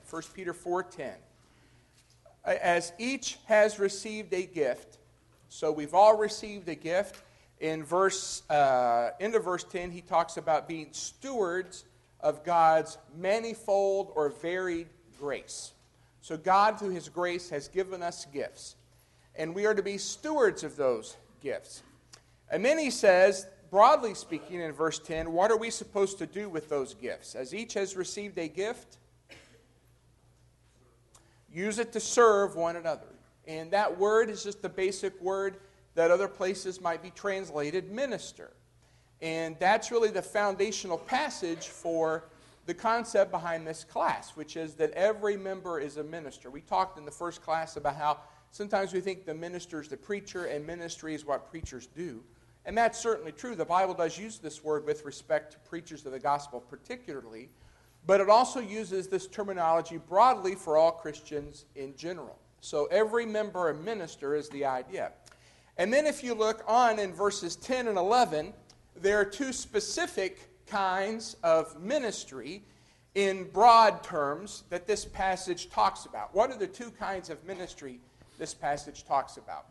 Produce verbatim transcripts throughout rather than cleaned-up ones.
First Peter four ten. As each has received a gift, so we've all received a gift. In verse, uh, end of verse ten, he talks about being stewards of God's manifold or varied grace. So God, through His grace, has given us gifts, and we are to be stewards of those gifts. And then he says, broadly speaking, in verse ten, what are we supposed to do with those gifts? As each has received a gift, use it to serve one another. And that word is just the basic word that other places might be translated minister. And that's really the foundational passage for the concept behind this class, which is that every member is a minister. We talked in the first class about how sometimes we think the minister is the preacher and ministry is what preachers do. And that's certainly true. The Bible does use this word with respect to preachers of the gospel particularly, but it also uses this terminology broadly for all Christians in general. So every member a minister is the idea. And then if you look on in verses ten and eleven, there are two specific kinds of ministry in broad terms that this passage talks about. What are the two kinds of ministry this passage talks about?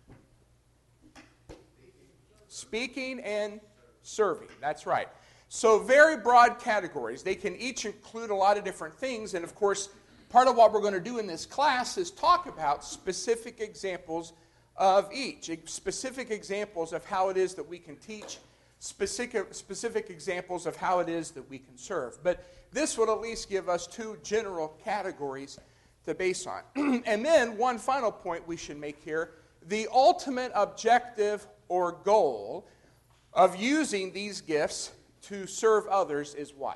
Speaking and serving. That's right. So very broad categories. They can each include a lot of different things. And of course, part of what we're going to do in this class is talk about specific examples of each. Specific examples of how it is that we can teach. Specific, specific examples of how it is that we can serve. But this would at least give us two general categories to base on. And then one final point we should make here. The ultimate objective or goal of using these gifts to serve others is what?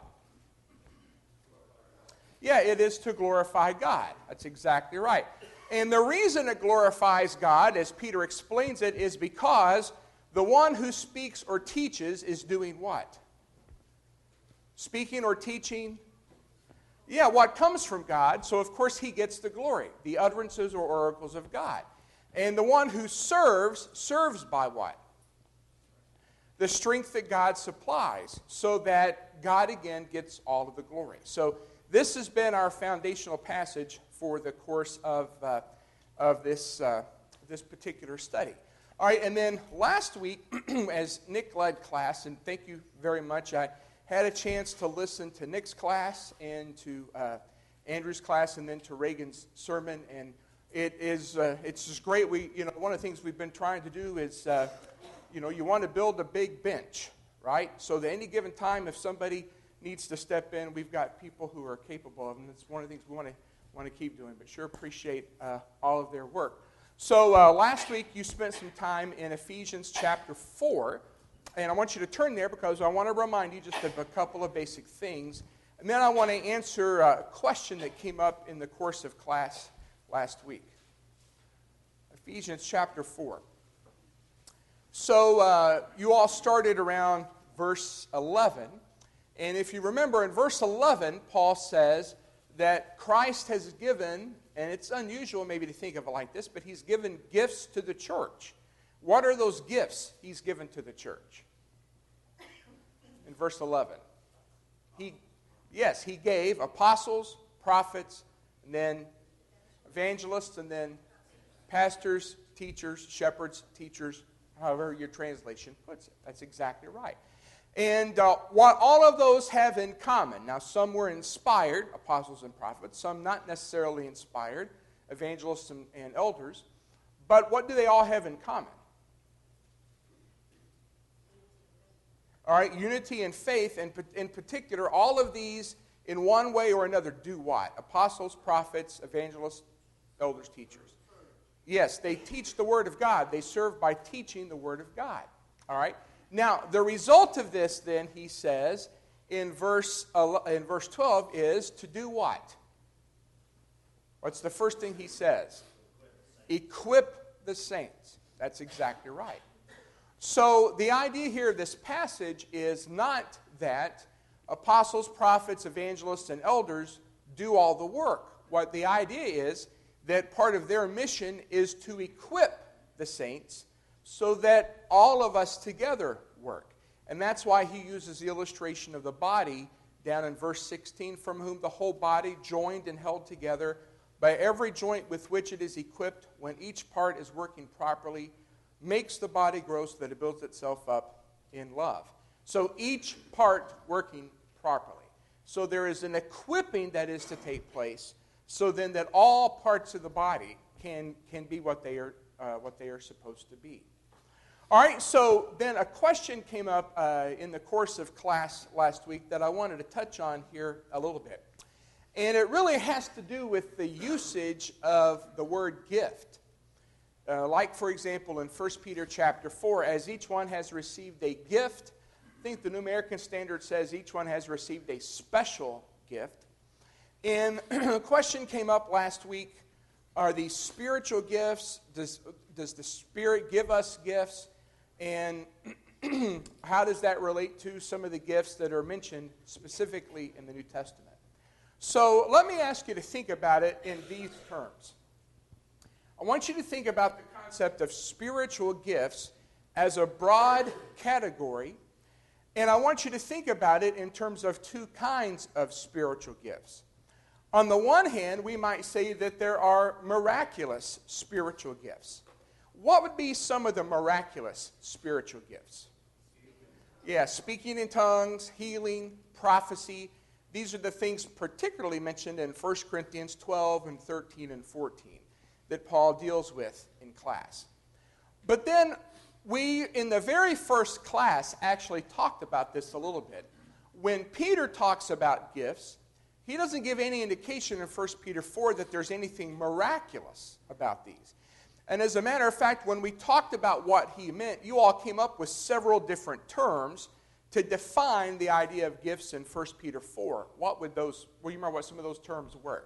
Yeah, it is to glorify God. That's exactly right. And the reason it glorifies God, as Peter explains it, is because the one who speaks or teaches is doing what? Speaking or teaching? Yeah, what comes from God, so of course he gets the glory, the utterances or oracles of God. And the one who serves, serves by what? The strength that God supplies, so that God again gets all of the glory. So this has been our foundational passage for the course of, uh, of this, uh, this particular study. All right, and then last week, as Nick led class, and thank you very much, I had a chance to listen to Nick's class and to uh, Andrew's class and then to Reagan's sermon, and it is uh, it's just great. We, you know, one of the things we've been trying to do is, uh, you know, you want to build a big bench, right? So that any given time, if somebody needs to step in, we've got people who are capable of them. It's one of the things we want to want to keep doing, but sure appreciate uh, all of their work. So uh, last week you spent some time in Ephesians chapter four, and I want you to turn there because I want to remind you just of a couple of basic things, and then I want to answer a question that came up in the course of class last week. Ephesians chapter four. So uh, you all started around verse eleven, and if you remember in verse eleven, Paul says that Christ has given, and it's unusual maybe to think of it like this, but he's given gifts to the church. What are those gifts he's given to the church? In verse eleven. He, yes, he gave apostles, prophets, and then evangelists, and then pastors, teachers, shepherds, teachers, however your translation puts it. That's exactly right. And uh, what all of those have in common, now some were inspired, apostles and prophets, some not necessarily inspired, evangelists and, and elders, but what do they all have in common? All right, unity and faith, and in particular, all of these in one way or another do what? Apostles, prophets, evangelists, elders, teachers. Yes, they teach the Word of God. They serve by teaching the Word of God. All right? Now, the result of this, then, he says, in verse, in verse twelve, is to do what? What's the first thing he says? Equip the saints. That's exactly right. So, the idea here of this passage is not that apostles, prophets, evangelists, and elders do all the work. What the idea is that part of their mission is to equip the saints so that all of us together work. And that's why he uses the illustration of the body down in verse sixteen, from whom the whole body, joined and held together by every joint with which it is equipped, when each part is working properly, makes the body grow so that it builds itself up in love. So each part working properly. So there is an equipping that is to take place, so then that all parts of the body can, can be what they are uh, what they are supposed to be. All right, so then a question came up uh, in the course of class last week that I wanted to touch on here a little bit. And it really has to do with the usage of the word gift. Uh, like, for example, in First Peter chapter four, as each one has received a gift, I think the New American Standard says each one has received a special gift. And a question came up last week, are these spiritual gifts? Does, does the Spirit give us gifts? And how does that relate to some of the gifts that are mentioned specifically in the New Testament? So let me ask you to think about it in these terms. I want you to think about the concept of spiritual gifts as a broad category, and I want you to think about it in terms of two kinds of spiritual gifts. On the one hand, we might say that there are miraculous spiritual gifts. What would be some of the miraculous spiritual gifts? Yeah, speaking in tongues, healing, prophecy. These are the things particularly mentioned in First Corinthians twelve and thirteen and fourteen that Paul deals with in class. But then we, in the very first class, actually talked about this a little bit. When Peter talks about gifts, he doesn't give any indication in First Peter four that there's anything miraculous about these. And as a matter of fact, when we talked about what he meant, you all came up with several different terms to define the idea of gifts in First Peter four. What would those, well, you remember what some of those terms were?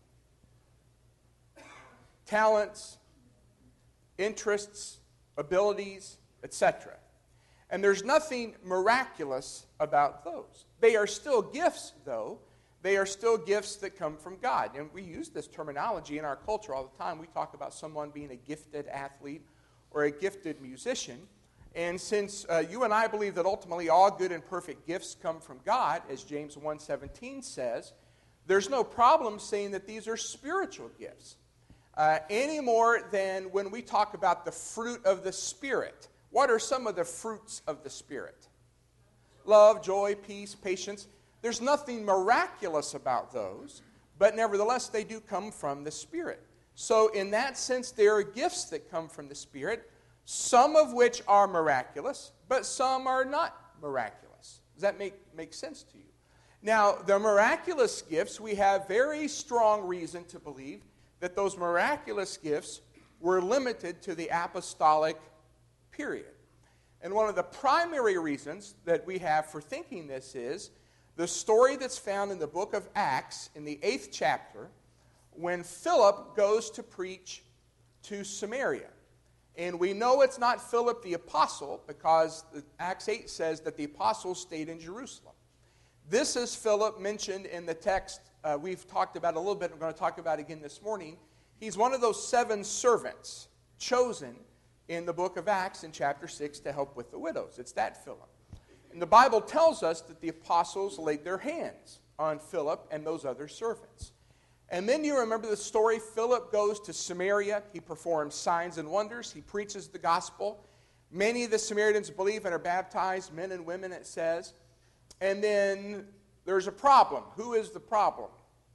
Talents, interests, abilities, et cetera. And there's nothing miraculous about those. They are still gifts, though. They are still gifts that come from God. And we use this terminology in our culture all the time. We talk about someone being a gifted athlete or a gifted musician. And since uh, you and I believe that ultimately all good and perfect gifts come from God, as James one seventeen says, there's no problem saying that these are spiritual gifts. Uh, any more than when we talk about the fruit of the Spirit. What are some of the fruits of the Spirit? Love, joy, peace, patience. There's nothing miraculous about those, but nevertheless, they do come from the Spirit. So in that sense, there are gifts that come from the Spirit, some of which are miraculous, but some are not miraculous. Does that make, make sense to you? Now, the miraculous gifts, we have very strong reason to believe that those miraculous gifts were limited to the apostolic period. And one of the primary reasons that we have for thinking this is the story that's found in the book of Acts in the eighth chapter when Philip goes to preach to Samaria. And we know it's not Philip the apostle because Acts eight says that the apostles stayed in Jerusalem. This is Philip mentioned in the text uh, we've talked about a little bit. We're going to talk about again this morning. He's one of those seven servants chosen in the book of Acts in chapter six to help with the widows. It's that Philip. And the Bible tells us that the apostles laid their hands on Philip and those other servants. And then you remember the story. Philip goes to Samaria. He performs signs and wonders. He preaches the gospel. Many of the Samaritans believe and are baptized, men and women, it says. And then there's a problem. Who is the problem?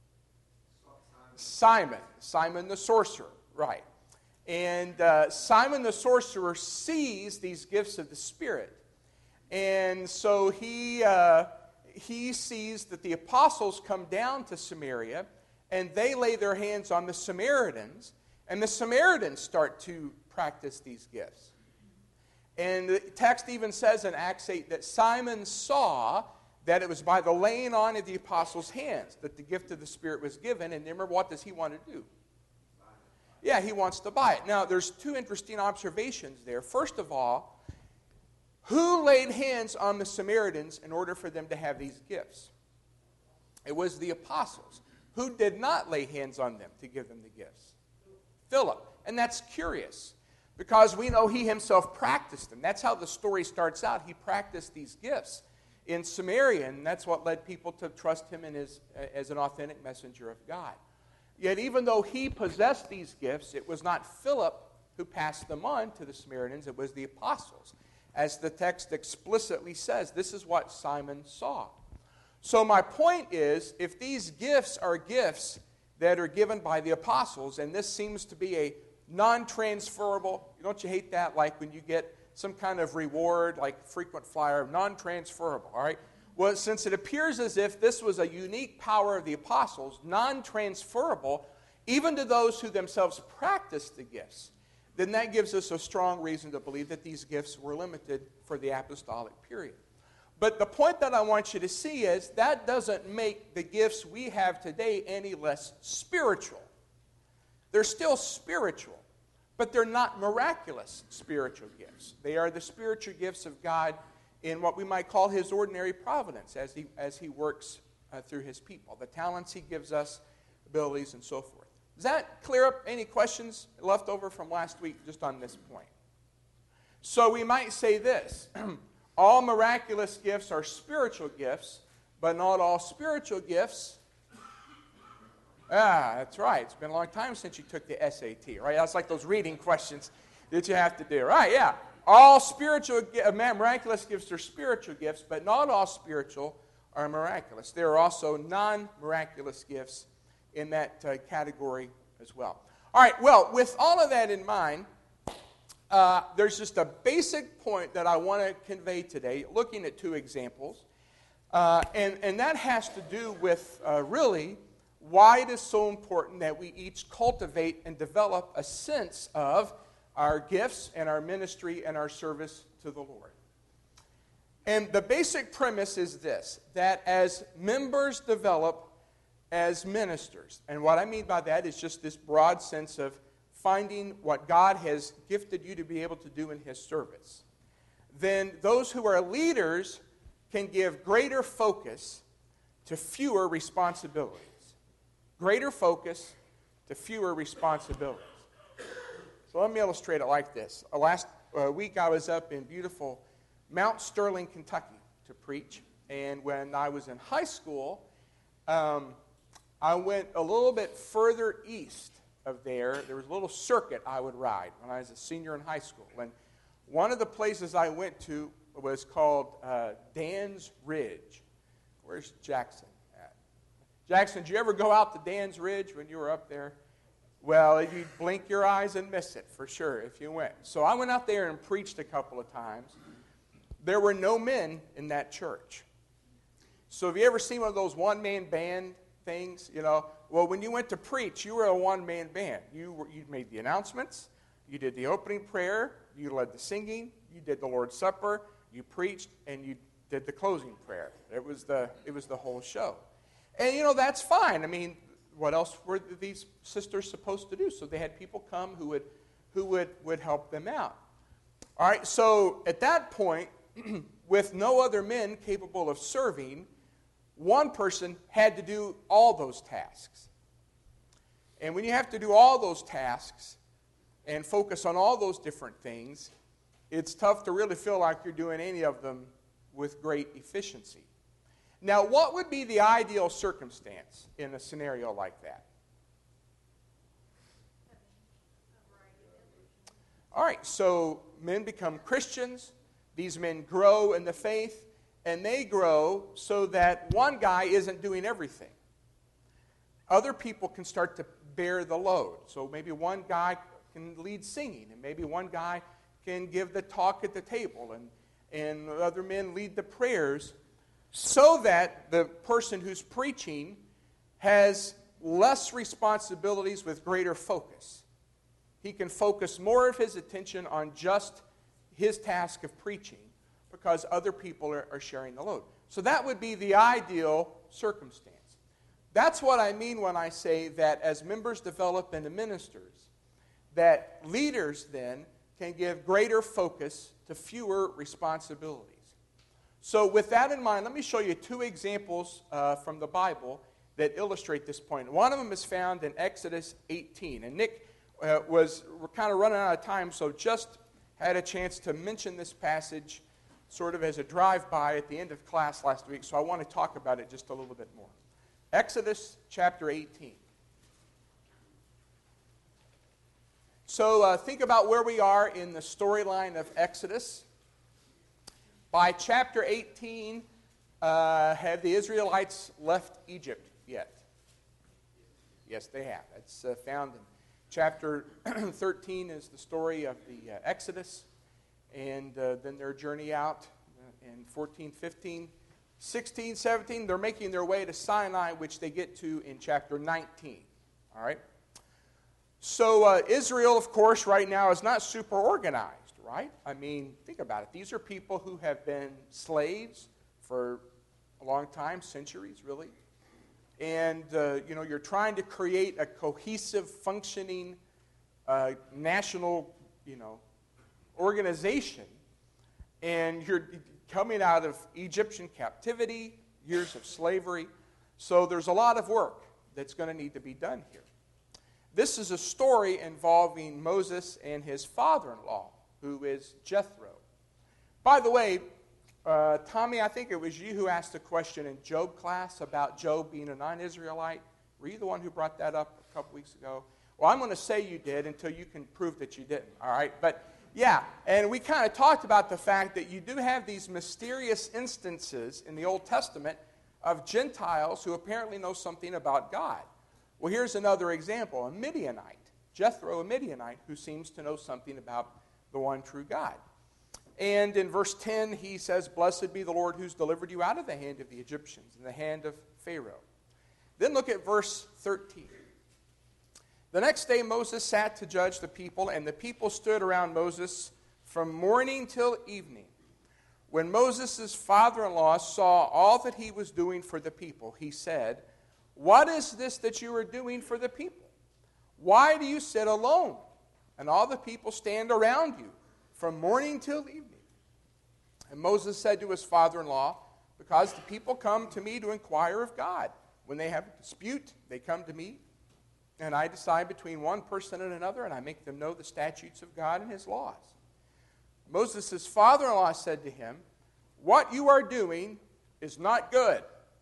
Simon. Simon the sorcerer, right. And uh, Simon the sorcerer sees these gifts of the Spirit. And so he, uh, he sees that the apostles come down to Samaria, and they lay their hands on the Samaritans, and the Samaritans start to practice these gifts. And the text even says in Acts eight that Simon saw that it was by the laying on of the apostles' hands that the gift of the Spirit was given. And remember, what does he want to do? Yeah, he wants to buy it. Now, there's two interesting observations there. First of all, who laid hands on the Samaritans in order for them to have these gifts? It was the apostles. Who did not lay hands on them to give them the gifts? Philip. And that's curious because we know he himself practiced them. That's how the story starts out. He practiced these gifts. in Samaria, and that's what led people to trust him in his, as an authentic messenger of God. Yet even though he possessed these gifts, it was not Philip who passed them on to the Samaritans, it was the apostles. As the text explicitly says, this is what Simon saw. So my point is, if these gifts are gifts that are given by the apostles, and this seems to be a non-transferable, don't you hate that? Like when you get some kind of reward, like frequent flyer, non-transferable, all right? Well, since it appears as if this was a unique power of the apostles, non-transferable, even to those who themselves practiced the gifts, then that gives us a strong reason to believe that these gifts were limited for the apostolic period. But the point that I want you to see is that doesn't make the gifts we have today any less spiritual. They're still spiritual, but they're not miraculous spiritual gifts. They are the spiritual gifts of God in what we might call his ordinary providence as he, as he works uh, through his people. The talents he gives us, abilities, and so forth. Does that clear up any questions left over from last week just on this point? So we might say this. All miraculous gifts are spiritual gifts, but not all spiritual gifts. Ah, that's right. It's been a long time since you took the S A T, right? That's like those reading questions that you have to do, right? Yeah. All spiritual, miraculous gifts are spiritual gifts, but not all spiritual are miraculous. There are also non-miraculous gifts in that uh, category as well. All right, well, with all of that in mind, uh, there's just a basic point that I want to convey today, looking at two examples, uh, and, and that has to do with uh, really why it is so important that we each cultivate and develop a sense of our gifts and our ministry and our service to the Lord. And the basic premise is this, that as members develop as ministers, and what I mean by that is just this broad sense of finding what God has gifted you to be able to do in his service, then those who are leaders can give greater focus to fewer responsibilities. Greater focus to fewer responsibilities. So let me illustrate it like this. Uh, last uh, week I was up in beautiful Mount Sterling, Kentucky to preach. And when I was in high school, um, I went a little bit further east of there. There was a little circuit I would ride when I was a senior in high school. And one of the places I went to was called uh, Dan's Ridge. Where's Jackson at? Jackson, did you ever go out to Dan's Ridge when you were up there? Well, you'd blink your eyes and miss it, for sure, if you went. So I went out there and preached a couple of times. There were no men in that church. So have you ever seen one of those one-man band things? You know, well, when you went to preach, you were a one-man band. You were, you made the announcements, you did the opening prayer, you led the singing, you did the Lord's Supper, you preached, and you did the closing prayer. It was the, it was the whole show. And, you know, that's fine. I mean, what else were these sisters supposed to do? So they had people come who would who would, would help them out. All right, so at that point, with no other men capable of serving, one person had to do all those tasks. And when you have to do all those tasks and focus on all those different things, it's tough to really feel like you're doing any of them with great efficiency. Now, what would be the ideal circumstance in a scenario like that? All right, so men become Christians. These men grow in the faith, and they grow so that one guy isn't doing everything. Other people can start to bear the load. So maybe one guy can lead singing, and maybe one guy can give the talk at the table, and, and other men lead the prayers, so that the person who's preaching has less responsibilities with greater focus. He can focus more of his attention on just his task of preaching because other people are, are sharing the load. So that would be the ideal circumstance. That's what I mean when I say that as members develop into ministers, that leaders then can give greater focus to fewer responsibilities. So with that in mind, let me show you two examples uh, from the Bible that illustrate this point. One of them is found in Exodus eighteen. And Nick uh, was kind of running out of time, so just had a chance to mention this passage sort of as a drive-by at the end of class last week, so I want to talk about it just a little bit more. Exodus chapter eighteen. So uh, think about where we are in the storyline of Exodus. By chapter eighteen, uh, have the Israelites left Egypt yet? Yes, they have. It's uh, found in chapter thirteen is the story of the uh, Exodus, and uh, then their journey out uh, in fourteen, fifteen, sixteen, seventeen. They're making their way to Sinai, which they get to in chapter nineteen. All right? So uh, Israel, of course, right now is not super organized, right? I mean, think about it. These are people who have been slaves for a long time, centuries, really. And, uh, you know, you're trying to create a cohesive, functioning uh, national, you know, organization. And you're coming out of Egyptian captivity, years of slavery. So there's a lot of work that's going to need to be done here. This is a story involving Moses and his father-in-law, who is Jethro. By the way, uh, Tommy, I think it was you who asked a question in Job class about Job being a non-Israelite. Were you the one who brought that up a couple weeks ago? Well, I'm going to say you did until you can prove that you didn't, all right? But, yeah, and we kind of talked about the fact that you do have these mysterious instances in the Old Testament of Gentiles who apparently know something about God. Well, here's another example, a Midianite, Jethro, a Midianite, who seems to know something about the one true God. And in verse ten, he says, "Blessed be the Lord who's delivered you out of the hand of the Egyptians and the hand of Pharaoh." Then look at verse thirteen. "The next day Moses sat to judge the people, and the people stood around Moses from morning till evening. When Moses' father-in-law saw all that he was doing for the people, he said, 'What is this that you are doing for the people? Why do you sit alone, and all the people stand around you from morning till evening?' And Moses said to his father-in-law, 'Because the people come to me to inquire of God. When they have a dispute, they come to me, and I decide between one person and another, and I make them know the statutes of God and his laws.' Moses' father-in-law said to him, 'What you are doing is not good.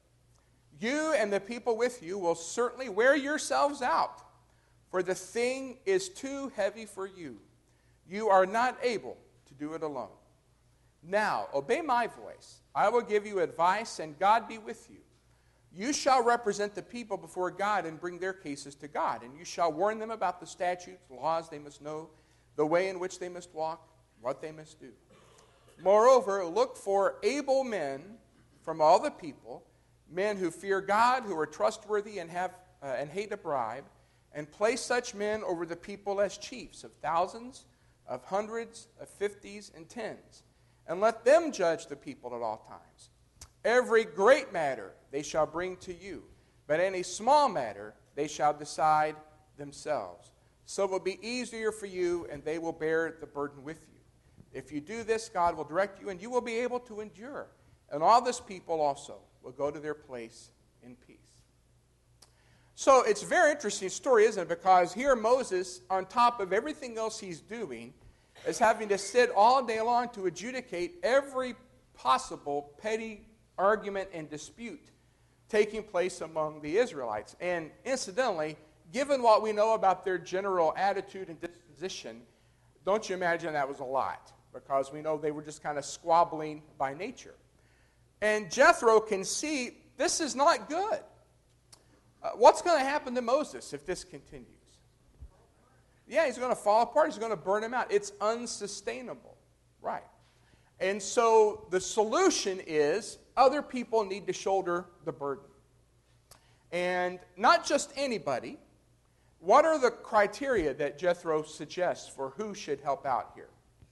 You and the people with you will certainly wear yourselves out, for the thing is too heavy for you. You are not able to do it alone. Now, obey my voice. I will give you advice, and God be with you. You shall represent the people before God and bring their cases to God, and you shall warn them about the statutes, laws they must know, the way in which they must walk, what they must do. Moreover, look for able men from all the people, men who fear God, who are trustworthy and have uh, and hate a bribe, and place such men over the people as chiefs of thousands, of hundreds, of fifties, and tens, and let them judge the people at all times. Every great matter they shall bring to you, but any small matter they shall decide themselves. So it will be easier for you, and they will bear the burden with you. If you do this, God will direct you, and you will be able to endure. And all this people also will go to their place in peace.'" So it's a very interesting story, isn't it? Because here Moses, on top of everything else he's doing, is having to sit all day long to adjudicate every possible petty argument and dispute taking place among the Israelites. And incidentally, given what we know about their general attitude and disposition, don't you imagine that was a lot? Because we know they were just kind of squabbling by nature. And Jethro can see this is not good. Uh, what's going to happen to Moses if this continues? Yeah, he's going to fall apart. He's going to burn him out. It's unsustainable. Right. And so the solution is other people need to shoulder the burden. And not just anybody. What are the criteria that Jethro suggests for who should help out here?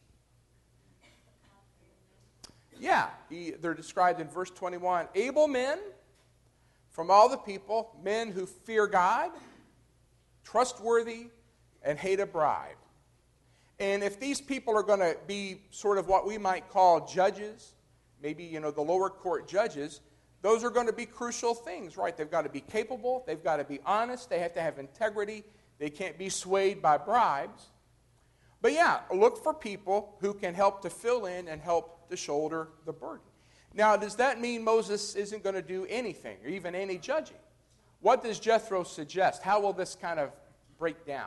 Yeah, he, they're described in verse twenty-one. Able men from all the people, men who fear God, trustworthy, and hate a bribe. And if these people are going to be sort of what we might call judges, maybe, you know, the lower court judges, those are going to be crucial things, right? They've got to be capable, they've got to be honest, they have to have integrity, they can't be swayed by bribes. But yeah, look for people who can help to fill in and help to shoulder the burden. Now, does that mean Moses isn't going to do anything or even any judging? What does Jethro suggest? How will this kind of break down?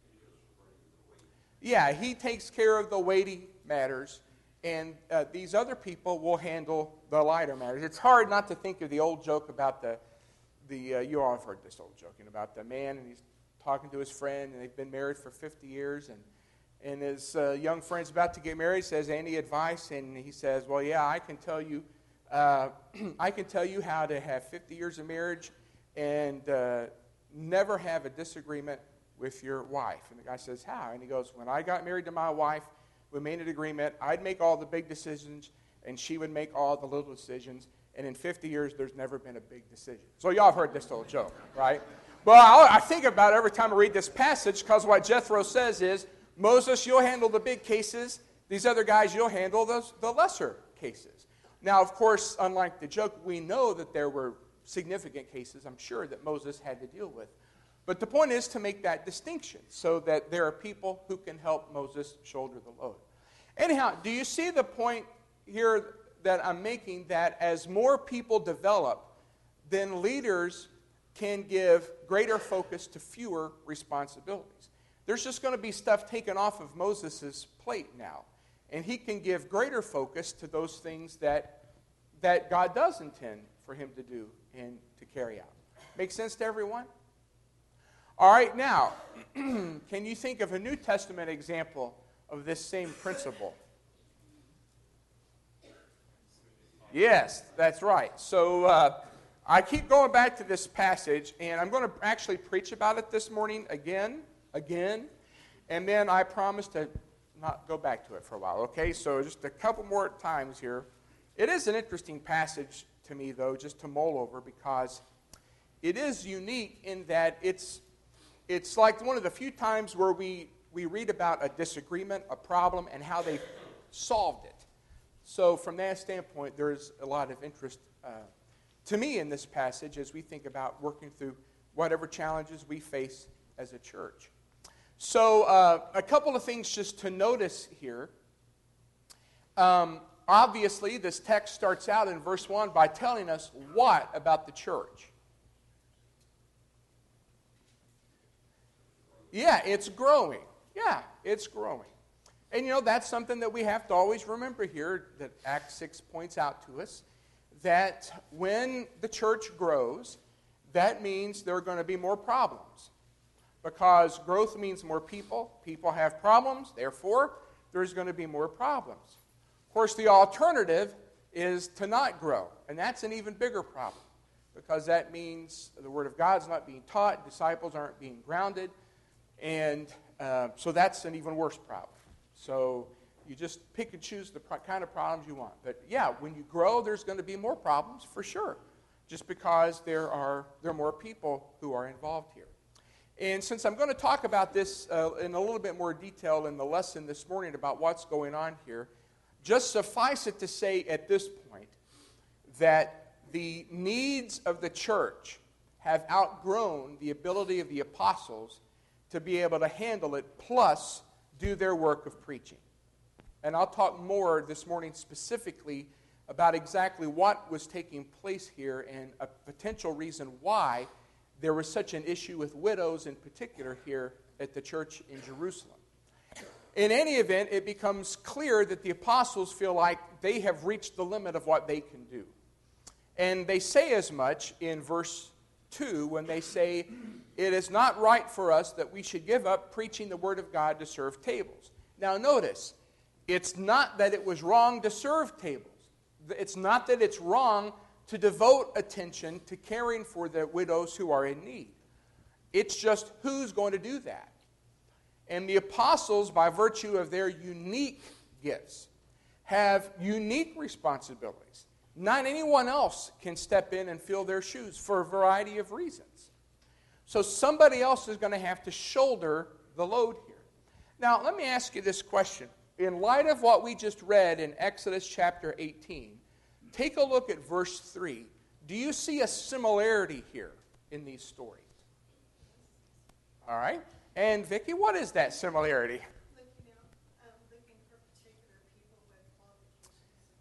Yeah, he takes care of the weighty matters, and uh, these other people will handle the lighter matters. It's hard not to think of the old joke about the, the uh, you all have heard this old joking about the man, and he's talking to his friend, and they've been married for fifty years, and, and his uh, young friend's about to get married, says, any advice? And he says, well, yeah, I can tell you, uh, I can tell you how to have fifty years of marriage and uh, never have a disagreement with your wife. And the guy says, how? And he goes, when I got married to my wife, we made an agreement. I'd make all the big decisions, and she would make all the little decisions. And in fifty years, there's never been a big decision. So y'all have heard this old joke, right? Well, I think about it every time I read this passage, because what Jethro says is, Moses, you'll handle the big cases. These other guys, you'll handle those, the lesser cases. Now, of course, unlike the joke, we know that there were significant cases, I'm sure, that Moses had to deal with. But the point is to make that distinction so that there are people who can help Moses shoulder the load. Anyhow, do you see the point here that I'm making, that as more people develop, then leaders can give greater focus to fewer responsibilities? There's just going to be stuff taken off of Moses' plate now, and he can give greater focus to those things that, that God does intend for him to do and to carry out. Make sense to everyone? All right, now, can you think of a New Testament example of this same principle? Yes, that's right. So uh, I keep going back to this passage, and I'm going to actually preach about it this morning again, again, and then I promise to not go back to it for a while, okay? So just a couple more times here. It is an interesting passage to me, though, just to mull over, because it is unique in that it's It's like one of the few times where we, we read about a disagreement, a problem, and how they solved it. So from that standpoint, there's a lot of interest uh, to me in this passage as we think about working through whatever challenges we face as a church. So uh, a couple of things just to notice here. Um, obviously, this text starts out in verse one by telling us what about the church? Yeah, it's growing. Yeah, it's growing. And, you know, that's something that we have to always remember here, that Acts six points out to us, that when the church grows, that means there are going to be more problems. Because growth means more people. People have problems. Therefore, there's going to be more problems. Of course, the alternative is to not grow. And that's an even bigger problem. Because that means the Word of God's not being taught, disciples aren't being grounded. And uh, so that's an even worse problem. So you just pick and choose the pro- kind of problems you want. But yeah, when you grow, there's going to be more problems for sure, just because there are there are more people who are involved here. And since I'm going to talk about this uh, in a little bit more detail in the lesson this morning about what's going on here, just suffice it to say at this point that the needs of the church have outgrown the ability of the apostles to be able to handle it, plus do their work of preaching. And I'll talk more this morning specifically about exactly what was taking place here and a potential reason why there was such an issue with widows in particular here at the church in Jerusalem. In any event, it becomes clear that the apostles feel like they have reached the limit of what they can do. And they say as much in verse two when they say, it is not right for us that we should give up preaching the Word of God to serve tables. Now notice, it's not that it was wrong to serve tables. It's not that it's wrong to devote attention to caring for the widows who are in need. It's just who's going to do that. And the apostles, by virtue of their unique gifts, have unique responsibilities. Not anyone else can step in and fill their shoes for a variety of reasons. So somebody else is going to have to shoulder the load here. Now, let me ask you this question. In light of what we just read in Exodus chapter eighteen, take a look at verse three. Do you see a similarity here in these stories? All right. And Vicki, what is that similarity?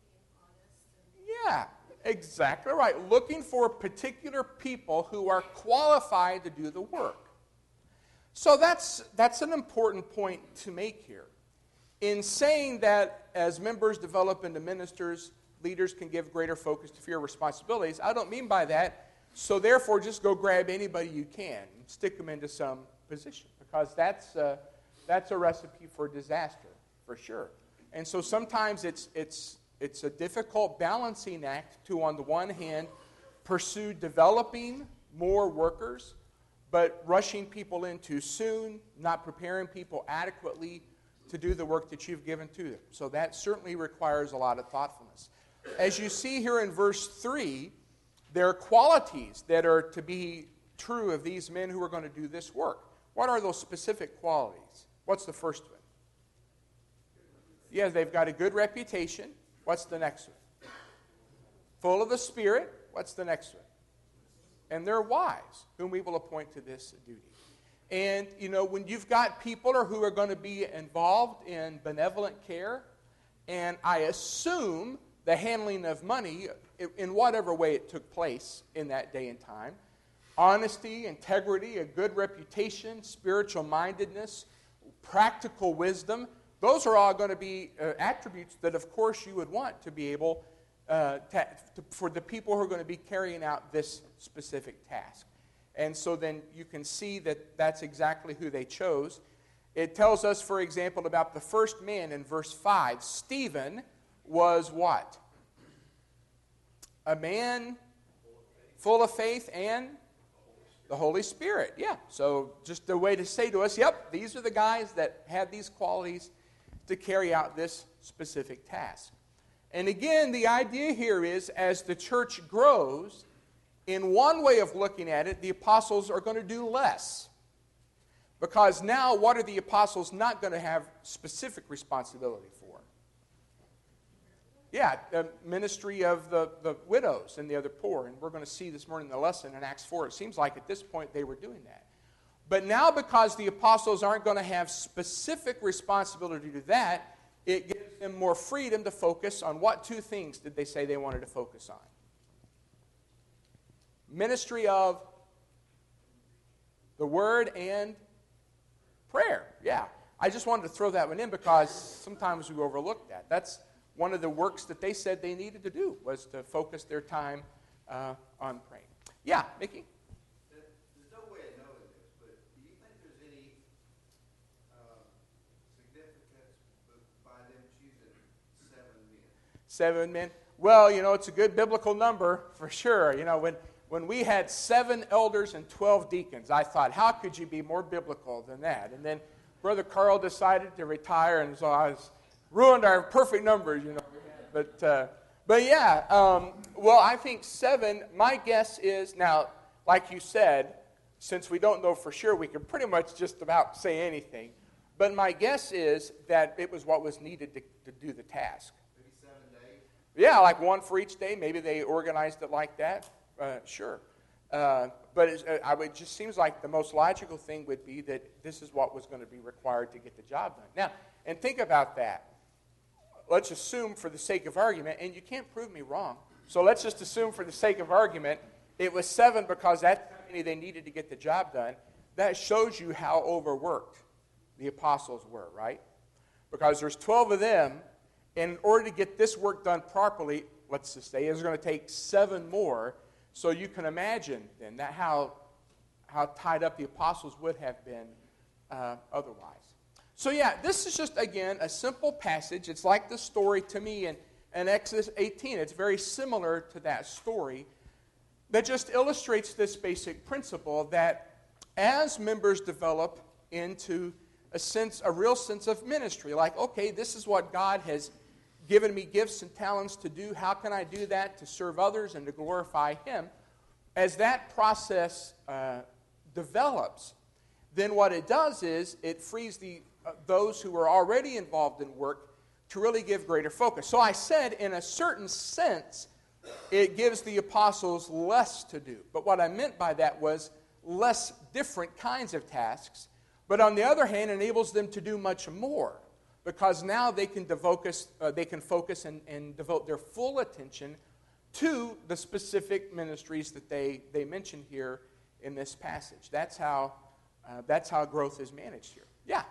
Exactly right. Looking for particular people who are qualified to do the work. So that's, that's an important point to make here. In saying that as members develop into ministers, leaders can give greater focus to fewer responsibilities, I don't mean by that, so therefore just go grab anybody you can and stick them into some position, because that's, uh, that's a recipe for disaster, for sure. And so sometimes it's, it's, it's a difficult balancing act to, on the one hand, pursue developing more workers, but rushing people in too soon, not preparing people adequately to do the work that you've given to them. So that certainly requires a lot of thoughtfulness. As you see here in verse three, there are qualities that are to be true of these men who are going to do this work. What are those specific qualities? What's the first one? Yeah, they've got a good reputation. What's the next one? Full of the Spirit. What's the next one? And they're wise, whom we will appoint to this duty. And, you know, when you've got people who are going to be involved in benevolent care, and I assume the handling of money, in whatever way it took place in that day and time, honesty, integrity, a good reputation, spiritual mindedness, practical wisdom, those are all going to be uh, attributes that, of course, you would want to be able uh, to, to, for the people who are going to be carrying out this specific task. And so then you can see that that's exactly who they chose. It tells us, for example, about the first man in verse five. Stephen was what? A man full of faith and the Holy Spirit. Yeah, so just a way to say to us, yep, these are the guys that had these qualities to carry out this specific task. And again, the idea here is as the church grows, in one way of looking at it, the apostles are going to do less. Because now, what are the apostles not going to have specific responsibility for? Yeah, the ministry of the, the widows and the other poor. And we're going to see this morning in the lesson in Acts four. It seems like at this point they were doing that. But now, because the apostles aren't going to have specific responsibility to do that, it gives them more freedom to focus on what two things did they say they wanted to focus on? Ministry of the Word and prayer. Yeah, I just wanted to throw that one in because sometimes we overlook that. That's one of the works that they said they needed to do, was to focus their time uh, on praying. Yeah, Mickey? There's no way of knowing this, but do you think there's any uh, significance by them choosing seven men? Seven men? Well, you know, it's a good biblical number for sure. You know, when When we had seven elders and twelve deacons, I thought, how could you be more biblical than that? And then Brother Carl decided to retire, and so I was ruined our perfect numbers, you know. But, uh, but yeah, um, well, I think seven, my guess is, now, like you said, since we don't know for sure, we can pretty much just about say anything. But my guess is that it was what was needed to, to do the task. Maybe seven days? Yeah, like one for each day. Maybe they organized it like that. Uh, sure. Uh, but it's, uh, I would, it just seems like the most logical thing would be that this is what was going to be required to get the job done. Now, and think about that. Let's assume for the sake of argument, and you can't prove me wrong, so let's just assume for the sake of argument, it was seven because that's how many they needed to get the job done. That shows you how overworked the apostles were, right? Because there's twelve of them, and in order to get this work done properly, let's just say it's going to take seven more. So you can imagine then that how, how tied up the apostles would have been uh, otherwise. So yeah, this is just, again, a simple passage. It's like the story to me in, in Exodus eighteen. It's very similar to that story that just illustrates this basic principle that as members develop into a sense, a real sense of ministry, like, okay, this is what God has given me gifts and talents to do. How can I do that to serve others and to glorify Him? As that process uh, develops, then what it does is it frees the uh, those who are already involved in work to really give greater focus. So I said, in a certain sense, it gives the apostles less to do. But what I meant by that was less different kinds of tasks. But on the other hand, enables them to do much more. Because now they can, focus, uh, they can focus and, and devote their full attention to the specific ministries that they, they mention here in this passage. That's how, uh, that's how growth is managed here. Yeah?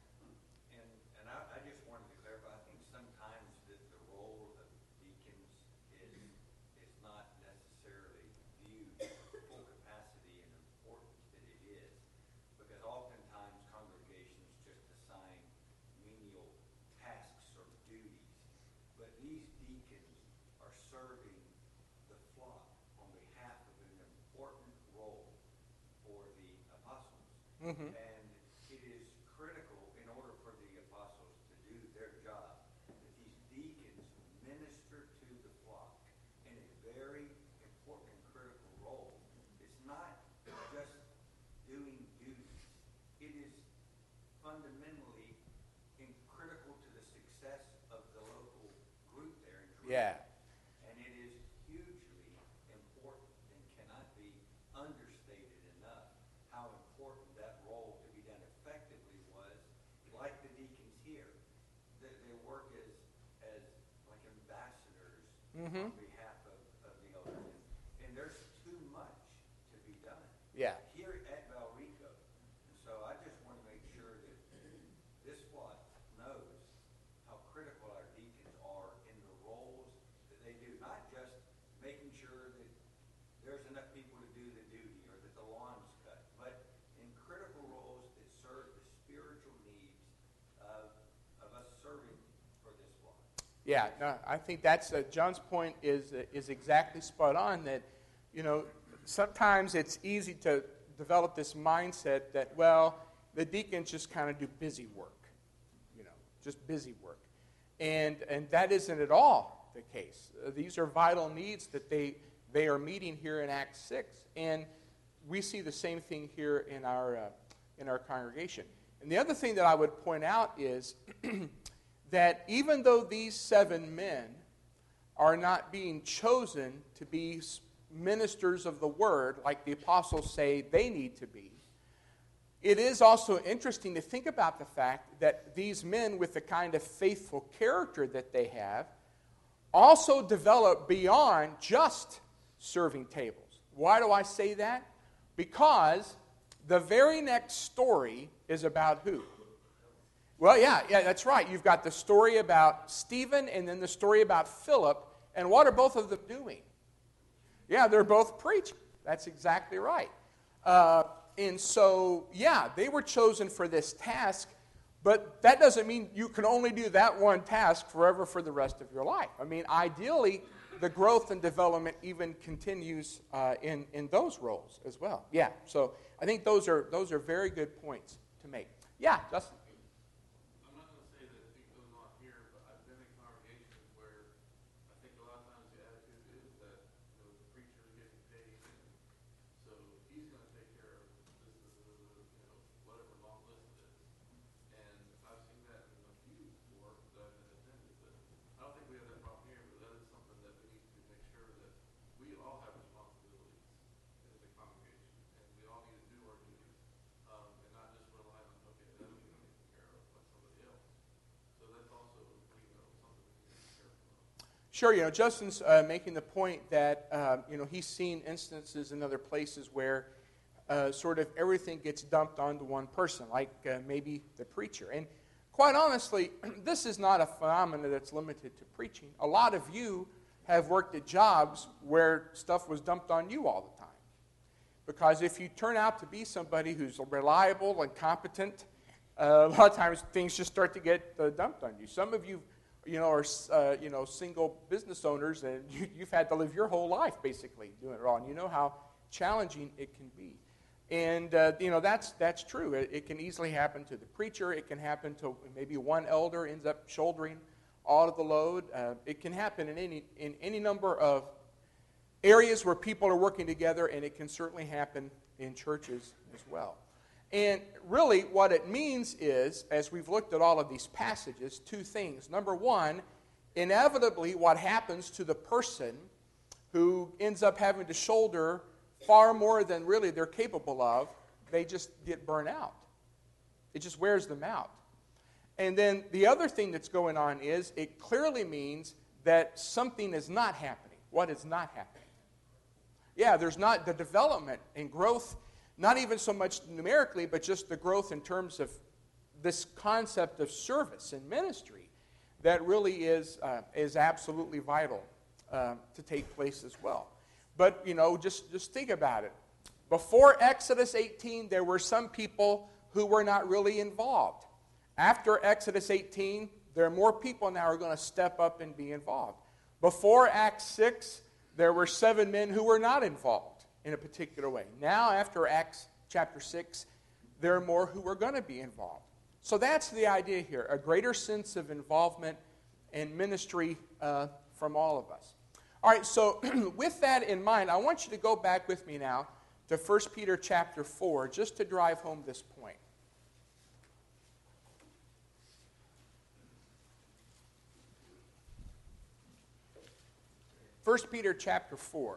And, and I, I just wanted to clarify, I think sometimes that the role of deacons is, is not necessarily viewed to full capacity and importance that it is, because oftentimes congregations just assign menial tasks or duties, but these deacons are serving the flock on behalf of an important role for the apostles. Mm-hmm. And it is critical in order for the apostles to do their job that these deacons minister to the flock in a very important, critical role. It's not just doing duties. It is fundamentally in critical to the success of the local group there in Jerusalem. Yeah. And it is hugely important and cannot be understated enough how important that role to be done effectively was. Like the deacons here, they, they work as as like ambassadors Mm-hmm. on behalf of, of the elders. And, and there's too much to be done Yeah. here at Valrico. And so I just want to make sure that this flock knows how critical our deacons are in the roles that they do. Not just making sure that there's enough people to do the duty or that the lawn's cut, but in critical roles that serve the spiritual needs of, of us serving for this flock. Yeah, no, I think that's uh, John's point is uh, is exactly spot on. That, you know, sometimes it's easy to develop this mindset that, well, the deacons just kind of do busy work, you know, just busy work, and and that isn't at all the case. Uh, these are vital needs that they they are meeting here in Acts six, and we see the same thing here in our uh, in our congregation. And the other thing that I would point out is that even though these seven men are not being chosen to be ministers of the word like the apostles say they need to be, it is also interesting to think about the fact that these men, with the kind of faithful character that they have, also develop beyond just serving tables. Why do I say that? Because the very next story is about who? Well, yeah, yeah, that's right. You've got the story about Stephen and then the story about Philip. And what are both of them doing? Yeah, they're both preaching. That's exactly right. Uh, and so, yeah, they were chosen for this task, but that doesn't mean you can only do that one task forever for the rest of your life. I mean, ideally, the growth and development even continues uh, in, in those roles as well. Yeah, so I think those are those are very good points to make. Yeah, Justin? I'm not going to say that it goes on here, but I've been in congregations where I think a lot of times the attitude is that, you know, the preacher is getting paid, and so he's going to take care of this, this, this, you know, whatever long list it is. And I've seen that in a few work that I've been attended. But I don't think we have that problem here, but that is something that we need to make sure that we all have responsibilities as a congregation, and we all need to do our duties, um, and not just rely on, okay, that'll be taken care of by somebody else. So that's also, you know, something we need to be careful of. Sure, you know, Justin's uh, making the point that, uh, you know, he's seen instances in other places where uh, sort of everything gets dumped onto one person, like uh, maybe the preacher. And quite honestly, this is not a phenomenon that's limited to preaching. A lot of you have worked at jobs where stuff was dumped on you all the time. Because if you turn out to be somebody who's reliable and competent, uh, a lot of times things just start to get uh, dumped on you. Some of you, you know, are uh, you know single business owners, and you, you've had to live your whole life basically doing it all, and you know how challenging it can be. And uh, you know that's that's true. It, it can easily happen to the preacher. It can happen to maybe one elder ends up shouldering all of the load. Uh, it can happen in any in any number of areas where people are working together, and it can certainly happen in churches as well. And really what it means is, as we've looked at all of these passages, two things. Number one, inevitably what happens to the person who ends up having to shoulder far more than really they're capable of, they just get burnt out. It just wears them out. And then the other thing that's going on is it clearly means that something is not happening. what is not happening. Yeah, there's not the development and growth, not even so much numerically, but just the growth in terms of this concept of service and ministry that really is, uh, is absolutely vital uh, to take place as well. But, you know, just, just think about it. Before Exodus eighteen, there were some people who were not really involved. After Exodus eighteen, there are more people now who are going to step up and be involved. Before Acts six, there were seven men who were not involved in a particular way. Now, after Acts chapter six, there are more who are going to be involved. So that's the idea here, a greater sense of involvement and ministry uh, from all of us. All right, so with that in mind, I want you to go back with me now to First Peter chapter four, just to drive home this point. First Peter chapter four.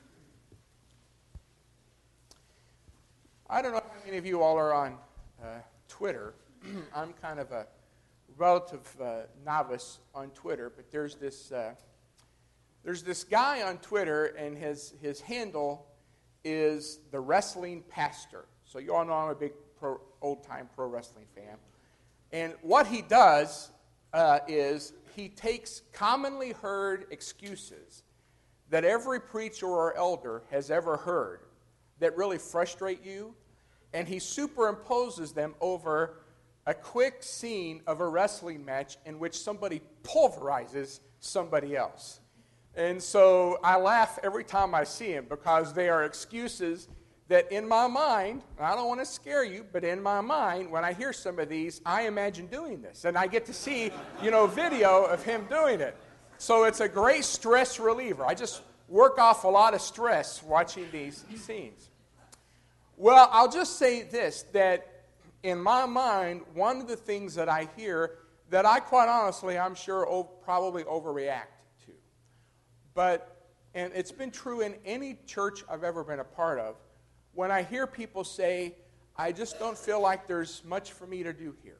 I don't know how many of you all are on uh, Twitter. I'm kind of a relative uh, novice on Twitter, but there's this uh, there's this guy on Twitter, and his his handle is the Wrestling Pastor. So you all know I'm a big pro, old-time pro wrestling fan. And what he does uh, is he takes commonly heard excuses that every preacher or elder has ever heard that really frustrate you, and he superimposes them over a quick scene of a wrestling match in which somebody pulverizes somebody else. And so I laugh every time I see him, because they are excuses that in my mind, I don't want to scare you, but in my mind, when I hear some of these, I imagine doing this. And I get to see, you know, video of him doing it. So it's a great stress reliever. I just work off a lot of stress watching these scenes. Well, I'll just say this, that in my mind, one of the things that I hear that I quite honestly, I'm sure, o- probably overreact to. But, and it's been true in any church I've ever been a part of, when I hear people say, I just don't feel like there's much for me to do here.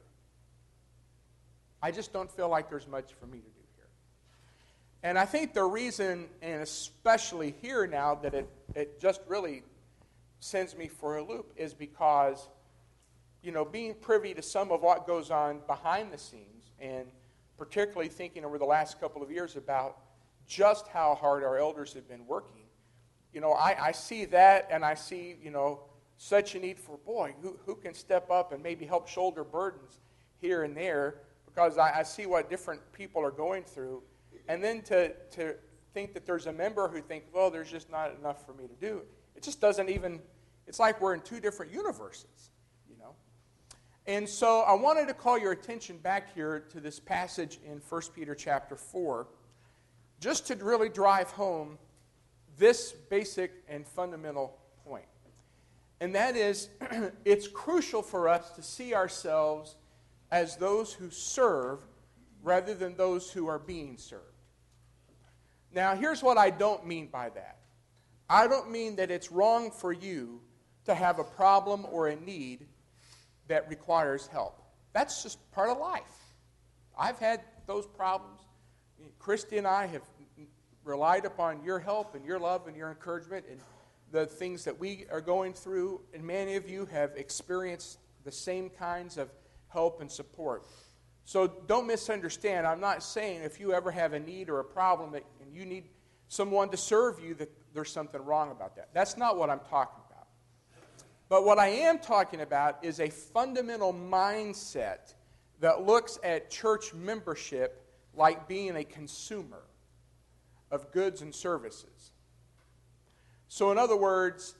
I just don't feel like there's much for me to do here. And I think the reason, and especially here now, that it, it just really sends me for a loop is because, you know, being privy to some of what goes on behind the scenes, and particularly thinking over the last couple of years about just how hard our elders have been working, you know, I, I see that, and I see, you know, such a need for, boy, who, who can step up and maybe help shoulder burdens here and there, because I, I see what different people are going through. And then to, to think that there's a member who thinks, well, there's just not enough for me to do. It just doesn't even, it's like we're in two different universes, you know. And so I wanted to call your attention back here to this passage in First Peter chapter four, just to really drive home this basic and fundamental point. And that is, it's crucial for us to see ourselves as those who serve rather than those who are being served. Now, here's what I don't mean by that. I don't mean that it's wrong for you to have a problem or a need that requires help. That's just part of life. I've had those problems. Christy and I have relied upon your help and your love and your encouragement and the things that we are going through, and many of you have experienced the same kinds of help and support. So don't misunderstand. I'm not saying if you ever have a need or a problem that, and you need someone to serve you, that there's something wrong about that. That's not what I'm talking about. But what I am talking about is a fundamental mindset that looks at church membership like being a consumer of goods and services. So in other words,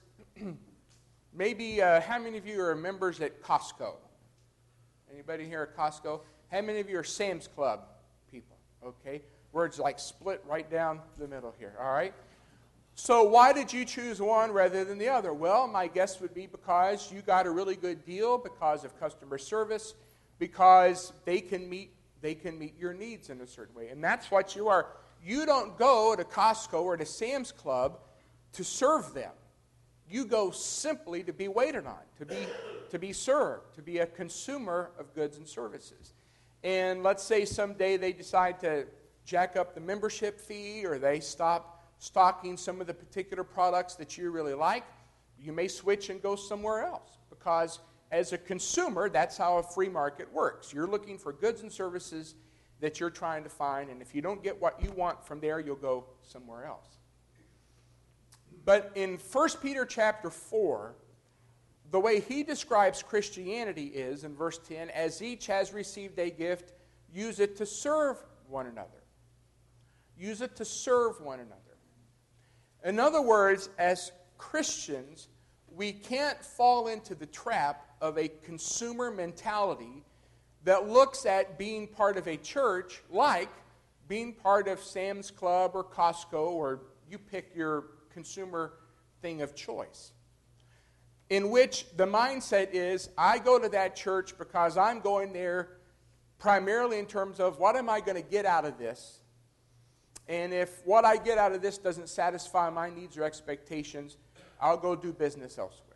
maybe uh, how many of you are members at Costco? Anybody here at Costco? How many of you are Sam's Club people? Okay, where it's like split right down the middle here, all right? So why did you choose one rather than the other? Well, my guess would be because you got a really good deal, because of customer service, because they can meet they can meet your needs in a certain way. And that's what you are. You don't go to Costco or to Sam's Club to serve them. You go simply to be waited on, to be to be served, to be a consumer of goods and services. And let's say someday they decide to jack up the membership fee, or they stop stocking some of the particular products that you really like, you may switch and go somewhere else. Because as a consumer, that's how a free market works. You're looking for goods and services that you're trying to find, and if you don't get what you want from there, you'll go somewhere else. But in First Peter chapter four, the way he describes Christianity is, in verse ten, as each has received a gift, use it to serve one another. Use it to serve one another. In other words, as Christians, we can't fall into the trap of a consumer mentality that looks at being part of a church like being part of Sam's Club or Costco, or you pick your consumer thing of choice, in which the mindset is, I go to that church because I'm going there primarily in terms of what am I going to get out of this, and if what I get out of this doesn't satisfy my needs or expectations, I'll go do business elsewhere.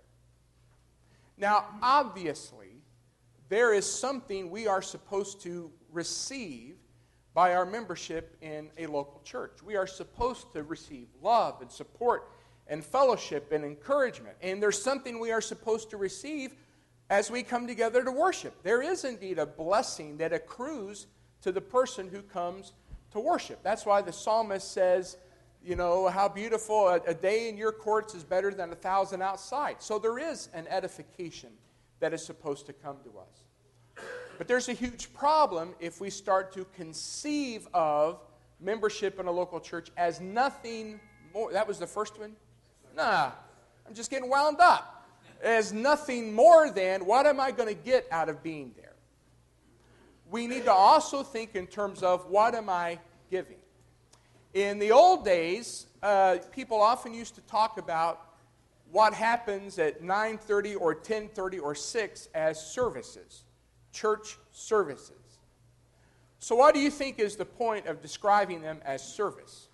Now, obviously, there is something we are supposed to receive by our membership in a local church. We are supposed to receive love and support and fellowship and encouragement. And there's something we are supposed to receive as we come together to worship. There is indeed a blessing that accrues to the person who comes to worship. That's why the psalmist says, you know, how beautiful a, a day in your courts is better than a thousand outside. So there is an edification that is supposed to come to us. But there's a huge problem if we start to conceive of membership in a local church as nothing more. That was the first one? Nah, I'm just getting wound up. As nothing more than, what am I going to get out of being there? We need to also think in terms of, what am I giving? In the old days, uh, people often used to talk about what happens at nine thirty or ten thirty or six as services, church services. So what do you think is the point of describing them as service?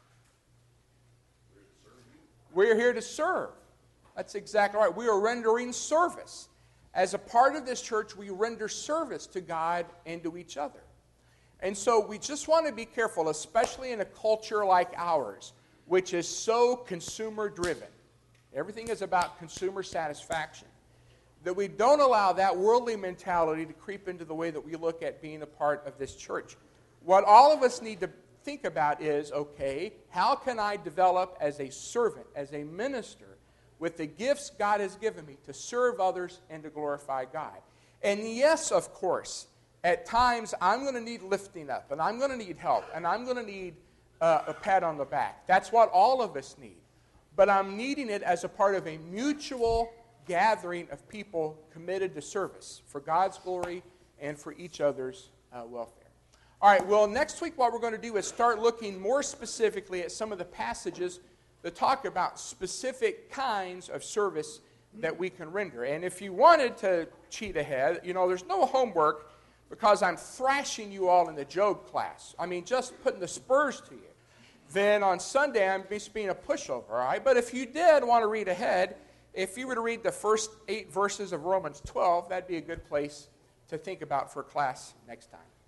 We're here to serve. That's exactly right. We are rendering service. As a part of this church, we render service to God and to each other. And so we just want to be careful, especially in a culture like ours, which is so consumer-driven. Everything is about consumer satisfaction. That we don't allow that worldly mentality to creep into the way that we look at being a part of this church. What all of us need to think about is, okay, how can I develop as a servant, as a minister, with the gifts God has given me to serve others and to glorify God? And yes, of course, at times I'm going to need lifting up, and I'm going to need help, and I'm going to need uh, a pat on the back. That's what all of us need. But I'm needing it as a part of a mutual gathering of people committed to service for God's glory and for each other's uh, welfare. All right, well, next week what we're going to do is start looking more specifically at some of the passages that talk about specific kinds of service that we can render. And if you wanted to cheat ahead, you know, there's no homework because I'm thrashing you all in the Job class. I mean, just putting the spurs to you. Then on Sunday, I'm just being a pushover, all right? But if you did want to read ahead, if you were to read the first eight verses of Romans twelve, that'd be a good place to think about for class next time.